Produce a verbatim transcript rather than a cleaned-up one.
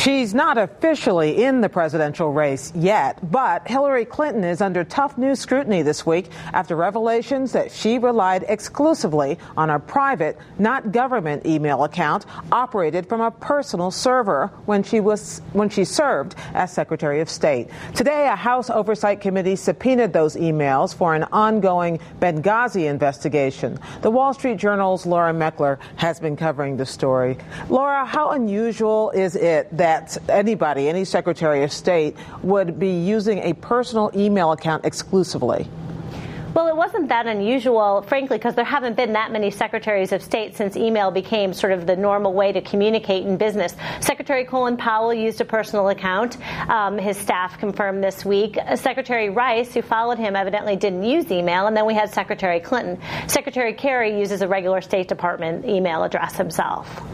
She's not officially in the presidential race yet, but Hillary Clinton is under tough new scrutiny this week after revelations that she relied exclusively on a private, not government email account operated from a personal server when she was when she served as Secretary of State. Today, a House Oversight Committee subpoenaed those emails for an ongoing Benghazi investigation. The Wall Street Journal's Laura Meckler has been covering the story. Laura, how unusual is it that that anybody, any Secretary of State, would be using a personal email account exclusively? Well, it wasn't that unusual, frankly, because there haven't been that many secretaries of state since email became sort of the normal way to communicate in business. Secretary Colin Powell used a personal account. Um, his staff confirmed this week. Secretary Rice, who followed him, evidently didn't use email. And then we had Secretary Clinton. Secretary Kerry uses a regular State Department email address himself.